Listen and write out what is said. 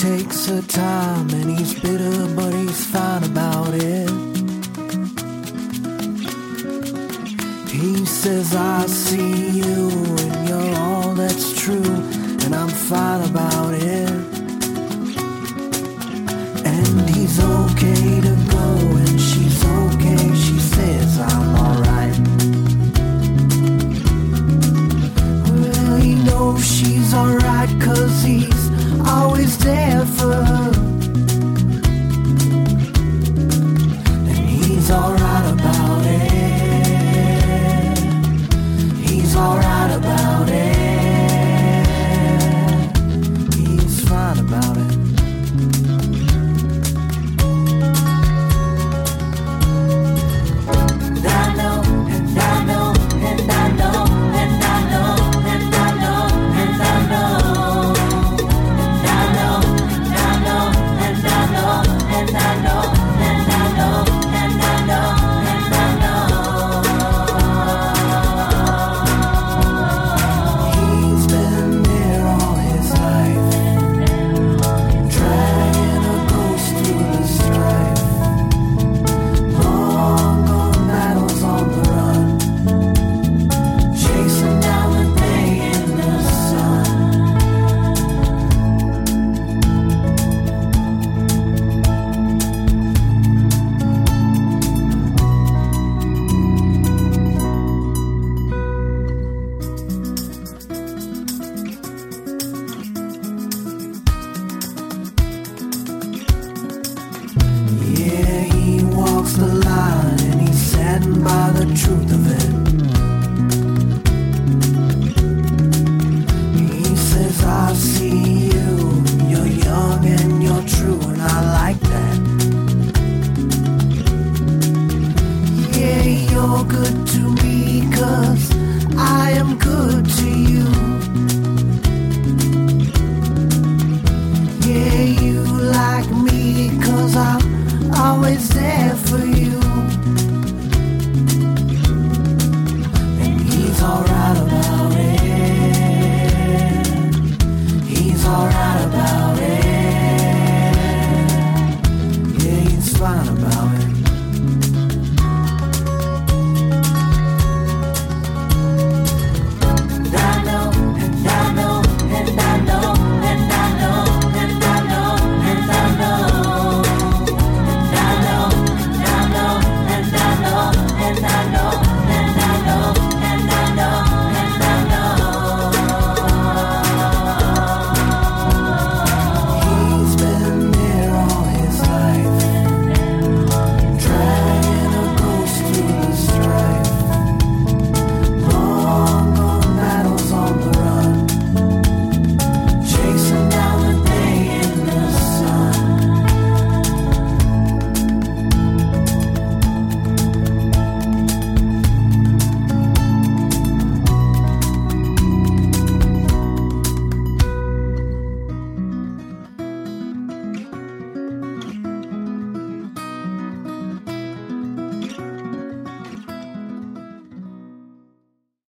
takes her time and he's bitter, but he's fine about it. He says, I see you and you're all that's true, and I'm fine about it. And he's okay to go and she's okay, she says I'm alright. Well, he knows she's alright 'cause he's always there for her. And he's alright about it. He's alright about it. He's fine about it. The line and he's saddened by the truth of it. He says, I see you, you're young and you're true, and I like that. Yeah, you're good to me 'cause I am good to you.